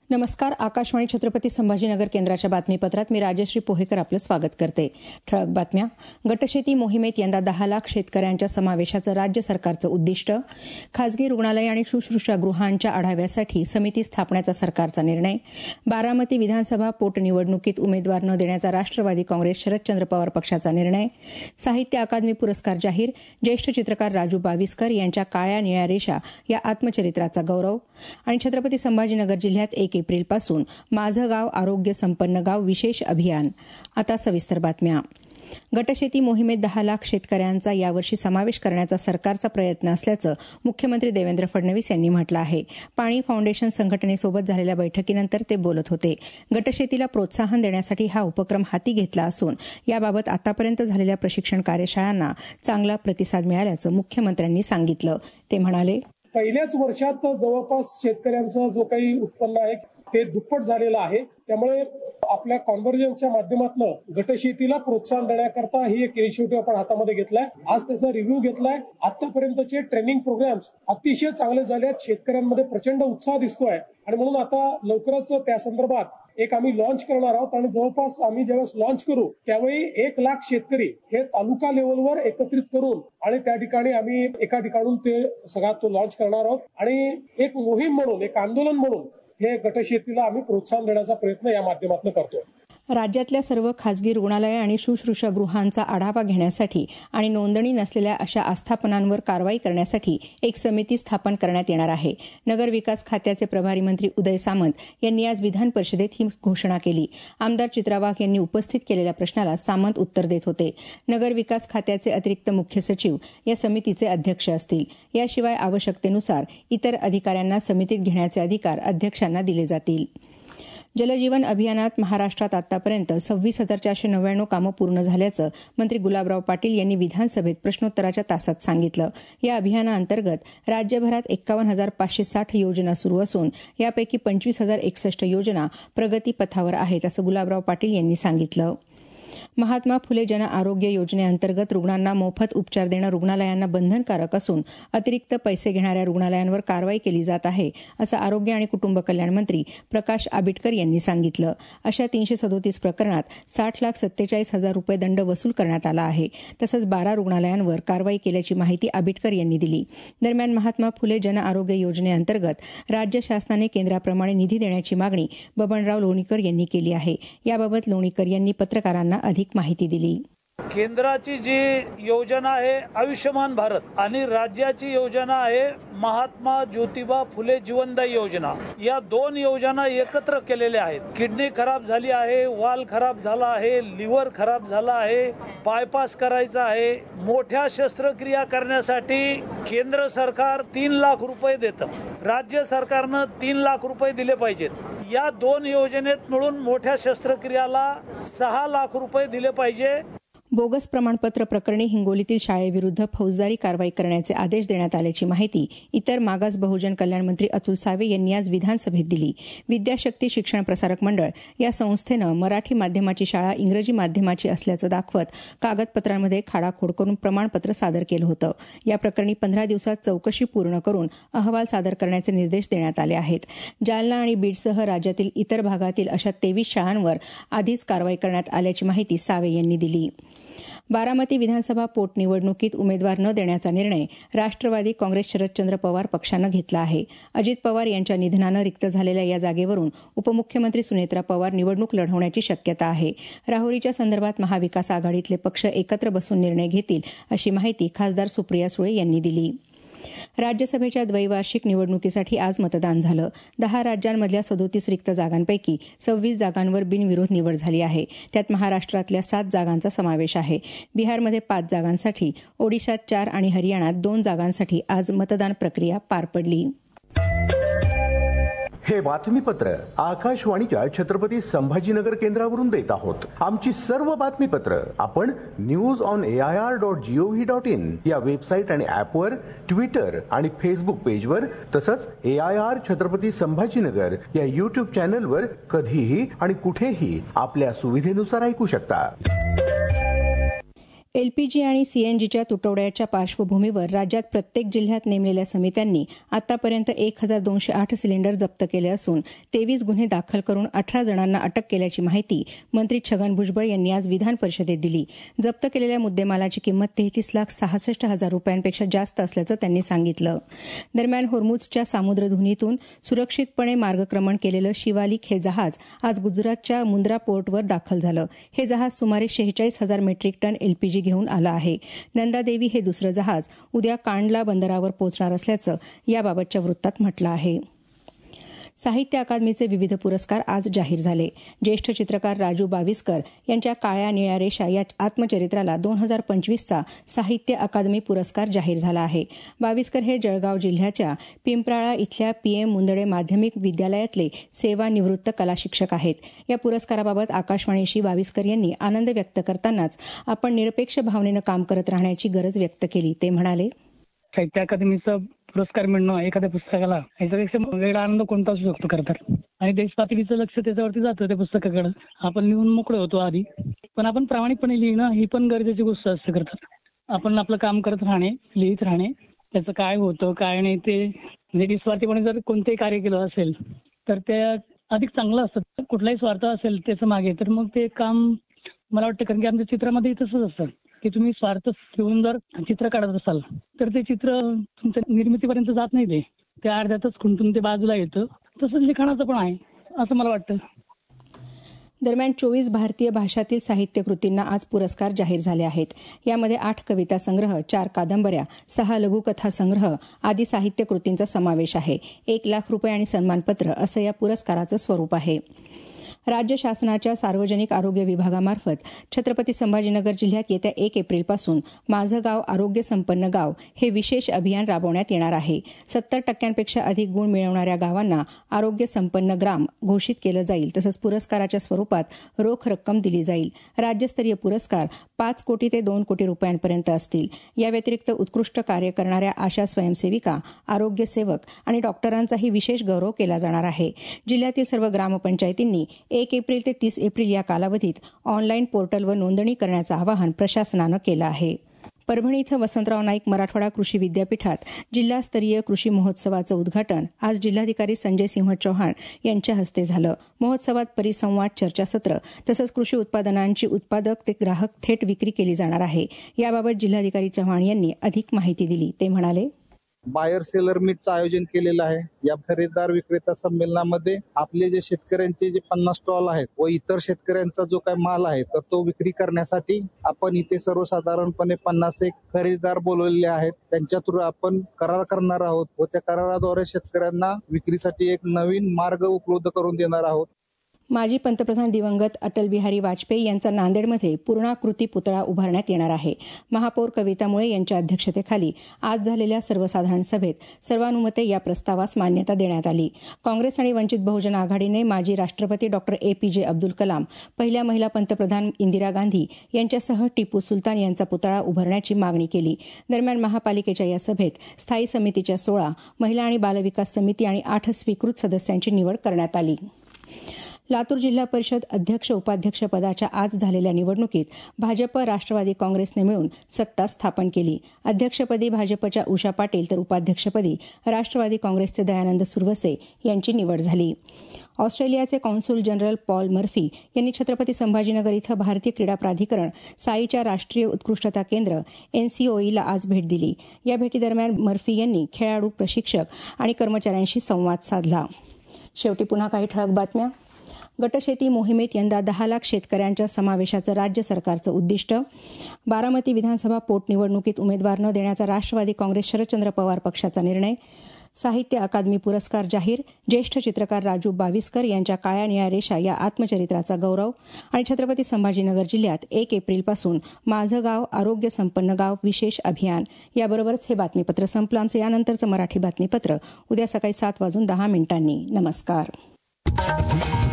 नमस्कार. आकाशवाणी छत्रपती संभाजीनगर केंद्राच्या बातमीपत्रात मी राजश्री पोहेकर आपलं स्वागत करते. ठळक बातम्या. गटशेती मोहिमेत यंदा 10 लाख शेतकऱ्यांच्या समावेशाचं राज्य सरकारचं उद्दिष्ट. खासगी रुग्णालय आणि शुश्रूषागृहांच्या आढाव्यासाठी समिती स्थापण्याचा सरकारचा निर्णय. बारामती विधानसभा पोटनिवडणुकीत उमेदवार न देण्याचा राष्ट्रवादी काँग्रेस शरदचंद्र पवार पक्षाचा निर्णय. साहित्य अकादमी पुरस्कार जाहीर. ज्येष्ठ चित्रकार राजू बाविस्कर यांच्या काळ्या निळ्या रेषा या आत्मचरित्राचा गौरव. आणि छत्रपती संभाजीनगर जिल्ह्यात 1 एप्रिलपासून माझं गाव आरोग्य संपन्न गाव विशेष अभियान. आता सविस्तर बातम्या. गटशेती मोहिमेत 10 लाख शेतकऱ्यांचा यावर्षी समावेश करण्याचा सरकारचा प्रयत्न असल्याचं मुख्यमंत्री देवेंद्र फडणवीस यांनी म्हटलं आहे. पाणी फाउंडेशन संघटनेसोबत झालेल्या बैठकीनंतर ते बोलत होते. गटशेतीला प्रोत्साहन देण्यासाठी हा उपक्रम हाती घेतला असून याबाबत आतापर्यंत झालेल्या प्रशिक्षण कार्यशाळांना चांगला प्रतिसाद मिळाल्याचं मुख्यमंत्र्यांनी सांगितलं. ते म्हणाले, पहिल्याच वर्षात जवळपास शेतकऱ्यांचं जो काही उत्पन्न आहे ते दुप्पट झालेलं आहे. त्यामुळे आपल्या कॉन्व्हर्जन्सच्या माध्यमातून गटशेतीला प्रोत्साहन देण्याकरता ही एक इनिशिएटिव्ह आपण हातामध्ये घेतलाय. आज त्याचा रिव्ह्यू घेतलाय. आतापर्यंतचे ट्रेनिंग प्रोग्राम्स अतिशय चांगले झाले आहेत. शेतकऱ्यांमध्ये प्रचंड उत्साह दिसतोय आणि म्हणून आता लवकरच त्या संदर्भात एक आम्ही लॉन्च करणार आहोत आणि जवळपास आम्ही जेव्हा लॉन्च करू त्यावेळी 1 लाख शेतकरी हे तालुका लेव्हलवर एकत्रित करून आणि त्या ठिकाणी आम्ही एका ठिकाणून ते सगळा तो लॉन्च करणार आहोत आणि एक मोहीम म्हणून एक आंदोलन म्हणून हे गटशेतीला आम्ही प्रोत्साहन देण्याचा प्रयत्न या माध्यमातून करतो. राज्यातल्या सर्व खासगी रुग्णालय आणि शुश्रूषागृहांचा आढावा घेण्यासाठी आणि नोंदणी नसलेल्या अशा आस्थापनांवर कारवाई करण्यासाठी एक समिती स्थापन करण्यात येणार आहे. नगरविकास खात्याचे प्रभारी मंत्री उदय सामंत यांनी आज विधान परिषदेत ही घोषणा केली. आमदार चित्रा वाघ यांनी उपस्थित केलेल्या प्रश्नाला सामंत उत्तर देत होते. नगरविकास खात्याचे अतिरिक्त मुख्य सचिव या समितीचे अध्यक्ष असतील. याशिवाय आवश्यकतेनुसार इतर अधिकाऱ्यांना समितीत घेण्याचे अधिकार अध्यक्षांना दिले जातील. जलजीवन अभियानात महाराष्ट्रात आतापर्यंत 26,499 कामं पूर्ण झाल्याचं मंत्री गुलाबराव पाटील यांनी विधानसभेत प्रश्नोत्तराच्या तासात सांगितलं. या अभियानाअंतर्गत राज्यभरात 51,560 योजना सुरू असून यापैकी 25,061 योजना प्रगतीपथावर आहेत असं गुलाबराव पाटील यांनी सांगितलं. महात्मा फुले जन आरोग्य योजनेअंतर्गत रुग्णांना मोफत उपचार देणं रुग्णालयांना बंधनकारक असून अतिरिक्त पैसे घेणाऱ्या रुग्णालयांवर कारवाई केली जात आहे असं आरोग्य आणि कुटुंब कल्याण मंत्री प्रकाश आबिटकर यांनी सांगितलं. अशा 337 प्रकरणात 60,47,000 रुपये दंड वसूल करण्यात आला आहे. तसंच 12 रुग्णालयांवर कारवाई केल्याची माहिती आबिटकर यांनी दिली. दरम्यान महात्मा फुले जन आरोग्य योजनेअंतर्गत राज्य शासनाने केंद्राप्रमाणे निधी देण्याची मागणी बबनराव लोणीकर यांनी केली आहे. याबाबत लोणीकर यांनी पत्रकारांना अधिक माहिती दिली. केंद्राची जी योजना आहे आयुष्यमान भारत आणि राज्याची योजना आहे महात्मा ज्योतिबा फुले जीवनदायी योजना. या 2 योजना एकत्र केलेल्या आहेत. किडनी खराब झाली आहे, वाल खराब झाला आहे, लिव्हर खराब झाला आहे, बायपास करायचा आहे. मोठ्या शस्त्रक्रिया करण्यासाठी केंद्र सरकार 3 लाख रुपये देतं. राज्य सरकारनं 3 लाख रुपये दिले पाहिजेत. या 2 योजनेत मिळून मोठ्या शस्त्रक्रियाला 6 लाख रुपये दिले पाहिजे. बोगस प्रमाणपत्र प्रकरणी हिंगोलीतील शाळेविरुद्ध फौजदारी कारवाई करण्याचे आदेश देण्यात आल्याची माहिती इतर मागास बहुजन कल्याण मंत्री अतुल सावे यांनी आज विधानसभेत दिली. विद्याशक्ती शिक्षण प्रसारक मंडळ या संस्थेनं मराठी माध्यमाची शाळा इंग्रजी माध्यमाची असल्याचं दाखवत कागदपत्रांमध्ये खाडाखोड करून प्रमाणपत्र सादर केलं होतं. या प्रकरणी 15 दिवसात चौकशी पूर्ण करून अहवाल सादर करण्याचे निर्देश देण्यात आले आहेत. जालना आणि बीडसह राज्यातील इतर भागातील अशा 23 शाळांवर आधीच कारवाई करण्यात आल्याची माहिती सावे यांनी दिली. बारामती विधानसभा पोटनिवडणुकीत उमेदवार न देण्याचा निर्णय राष्ट्रवादी काँग्रेस शरदचंद्र पवार पक्षानं घेतला आहे. अजित पवार यांच्या निधनानं रिक्त झालेल्या या जागेवरून उपमुख्यमंत्री सुनेत्रा पवार निवडणूक लढवण्याची शक्यता आहे. राहुरीच्या संदर्भात महाविकास आघाडीतले पक्ष एकत्र बसून निर्णय घेतील अशी माहिती खासदार सुप्रिया सुळे यांनी दिली. राज्यसभेच्या द्वैवार्षिक निवडणुकीसाठी आज मतदान झालं. 10 राज्यांमधल्या 37 रिक्त जागांपैकी 26 जागांवर बिनविरोध निवड झाली आहे. त्यात महाराष्ट्रातल्या 7 जागांचा समावेश आहे. बिहारमध्ये 5 जागांसाठी, ओडिशात 4 आणि हरियाणात 2 जागांसाठी आज मतदान प्रक्रिया पार पडली. हे बातमीपत्र आकाशवाणीच्या छत्रपती संभाजीनगर केंद्रावरून देत आहोत. आमची सर्व बातमीपत्र आपण newsonair.gov.in या वेबसाईट आणि ऍपवर, ट्विटर आणि फेसबुक पेजवर तसंच AIR छत्रपती संभाजीनगर या युट्यूब चॅनलवर कधीही आणि कुठेही आपल्या सुविधेनुसार ऐकू शकता. एलपीजी आणि सीएनजीच्या तुटवड्याच्या पार्श्वभूमीवर राज्यात प्रत्येक जिल्ह्यात नेमलेल्या समित्यांनी आतापर्यंत 1208 सिलेंडर जप्त केले असून 23 गुन्हे दाखल करून 18 जणांना अटक केल्याची माहिती मंत्री छगन भुजबळ यांनी आज विधान परिषदेत दिली. जप्त केलेल्या मुद्देमालाची किंमत 33,66,000 रुपयांपेक्षा जास्त असल्याचं त्यांनी सांगितलं. दरम्यान होर्मुझच्या सामुद्रधुनीतून सुरक्षितपणे मार्गक्रमण केलेलं शिवालिक हे जहाज आज गुजरातच्या मुंद्रा पोर्टवर दाखल झालं. हे जहाज सुमारे 46,000 मेट्रिक टन एलपीजी घेऊन आलं आहे. नंदादेवी हे दुसरं जहाज उद्या कांडला बंदरावर पोहोचणार असल्याचं याबाबतच्या वृत्तात म्हटलं आहे. साहित्य अकादमीचे विविध पुरस्कार आज जाहीर झाले. ज्येष्ठ चित्रकार राजू बाविस्कर यांच्या काळ्या निळ्या रेषा या आत्मचरित्राला 2025चा साहित्य अकादमी पुरस्कार जाहीर झाला आहे. बाविस्कर हे जळगाव जिल्ह्याच्या पिंपराळा इथल्या पीएम मुंदडे माध्यमिक विद्यालयातले सेवानिवृत्त कला शिक्षक आहेत. या पुरस्काराबाबत आकाशवाणीशी बाविस्कर यांनी आनंद व्यक्त करतानाच आपण निरपेक्ष भावनेनं काम करत राहण्याची गरज व्यक्त केली. ते म्हणाले, साहित्य अकादमीचा पुरस्कार मिळणं एखाद्या पुस्तकाला याच्यापेक्षा वेगळा आनंद कोणता असू शकतो खरं तर. आणि देशपातळीचं लक्ष त्याच्यावरती जातं त्या पुस्तकाकडे. आपण लिहून मोकळे होतो आधी, पण आपण प्रामाणिकपणे लिहिणं ही पण गरजेची गोष्ट असते खरं तर. आपण आपलं काम करत राहणे, लिहित राहणे, त्याचं काय होतं काय नाही ते म्हणजे निस्वार्थीपणे जर कोणतेही कार्य केलं असेल तर ते अधिक चांगलं असतं. कुठलाही स्वार्थ असेल त्याचं मागे तर मग ते काम मला वाटतं, कारण की आमच्या चित्रामध्ये तसंच असतं की तुम्ही स्वार्थ ठेवून जर चित्र काढत असाल तर ते चित्र तुमच्या निर्मितीपर्यंत जात नाही. ते अर्ध्यातच खुंटून ते बाजूला येतं. तसंच लिखाणाचं पण आहे असं मला वाटतं. दरम्यान 24 भारतीय भाषातील साहित्य कृतींना आज पुरस्कार जाहीर झाले आहेत. यामध्ये 8 कविता संग्रह, 4 कादंबऱ्या, 6 लघुकथा संग्रह आदी साहित्य कृतींचा समावेश आहे. 1 लाख रुपये आणि सन्मानपत्र असं या पुरस्काराचं स्वरूप आहे. राज्य शासनाच्या सार्वजनिक आरोग्य विभागामार्फत छत्रपती संभाजीनगर जिल्ह्यात येत्या 1 एप्रिलपासून माझं गाव आरोग्य संपन्न गाव हे विशेष अभियान राबवण्यात येणार आहे. 70% अधिक गुण मिळवणाऱ्या गावांना आरोग्य संपन्न ग्राम घोषित केलं जाईल. तसंच पुरस्काराच्या स्वरूपात रोख रक्कम दिली जाईल. राज्यस्तरीय पुरस्कार 5 कोटी ते 2 कोटी रुपयांपर्यंत असतील. या व्यतिरिक्त उत्कृष्ट कार्य करणाऱ्या आशा स्वयंसेविका, आरोग्य सेवक आणि डॉक्टरांचाही विशेष गौरव केला जाणार आहे. जिल्ह्यातील सर्व ग्रामपंचायतींनी 1 एप्रिल ते 30 एप्रिल या कालावधीत ऑनलाईन पोर्टलवर नोंदणी करण्याचं आवाहन प्रशासनानं केलं आहे. परभणी इथं वसंतराव नाईक मराठवाडा कृषी विद्यापीठात जिल्हास्तरीय कृषी महोत्सवाचं उद्घाटन आज जिल्हाधिकारी संजय सिंह चौहान यांच्या हस्ते झालं. महोत्सवात परिसंवाद, चर्चासत्र तसंच कृषी उत्पादनांची उत्पादक ते ग्राहक थेट विक्री केली जाणार आहे. याबाबत जिल्हाधिकारी चौहान यांनी अधिक माहिती दिली. ते म्हणाले, बायर सेलर मीटचं आयोजन केलेलं आहे. या खरेदीदार विक्रेता संमेलनामध्ये आपले जे शेतकऱ्यांचे जे 50 स्टॉल आहेत व इतर शेतकऱ्यांचा जो काही माल आहे तर तो विक्री करण्यासाठी आपण इथे सर्वसाधारणपणे 51 खरेदीदार बोलवलेले आहेत. त्यांच्या थ्रू आपण करार करणार आहोत व त्या कराराद्वारे शेतकऱ्यांना विक्रीसाठी एक नवीन मार्ग उपलब्ध करून देणार आहोत. माजी पंतप्रधान दिवंगत अटल बिहारी वाजपेयी यांचा नांदेडमध्ये पूर्णाकृती पुतळा उभारण्यात येणार आहे. महापौर कविता मुळे यांच्या अध्यक्षतेखाली आज झालेल्या सर्वसाधारण सभेत सर्वानुमते या प्रस्तावास मान्यता देण्यात आली. काँग्रेस आणि वंचित बहुजन आघाडीने माजी राष्ट्रपती डॉक्टर APJ अब्दुल कलाम, पहिल्या महिला पंतप्रधान इंदिरा गांधी यांच्यासह टिपू सुलतान यांचा पुतळा उभारण्याची मागणी केली. दरम्यान महापालिकेच्या या सभेत स्थायी समितीच्या 16, महिला आणि बालविकास समिती आणि 8 स्वीकृत सदस्यांची निवड करण्यात आली. लातूर जिल्हा परिषद अध्यक्ष उपाध्यक्ष पदाच्या आज झालेल्या निवडणुकीत भाजप राष्ट्रवादी काँग्रेसने मिळून सत्ता स्थापन केली. अध्यक्षपदी भाजपच्या उषा पाटील तर उपाध्यक्षपदी राष्ट्रवादी काँग्रेसचे दयानंद सुरवसे यांची निवड झाली. ऑस्ट्रेलियाचे कॉन्सुल जनरल पॉल मर्फी यांनी छत्रपती संभाजीनगर इथं भारतीय क्रीडा प्राधिकरण साईच्या राष्ट्रीय उत्कृष्टता केंद्र NCOEला आज भेट दिली. या भेटीदरम्यान मर्फी यांनी खेळाडू, प्रशिक्षक आणि कर्मचाऱ्यांशी संवाद साधला. शेवटी पुन्हा काही ठळक बातम्या. गटशेती मोहिमेत यंदा 10 लाख शेतकऱ्यांच्या समावेशाचं राज्य सरकारचं उद्दिष्ट. बारामती विधानसभा पोटनिवडणुकीत उमेदवार न देण्याचा राष्ट्रवादी काँग्रेस शरदचंद्र पवार पक्षाचा निर्णय. साहित्य अकादमी पुरस्कार जाहीर. ज्येष्ठ चित्रकार राजू बाविस्कर यांच्या काळ्या निळ्या रेषा या आत्मचरित्राचा गौरव. आणि छत्रपती संभाजीनगर जिल्ह्यात 1 एप्रिलपासून माझं गाव आरोग्य संपन्न गाव विशेष अभियान. याबरोबरच हे बातमीपत्र संपलं. आमचं यानंतरचं मराठी बातमीपत्र उद्या सकाळी 7:10 नमस्कार.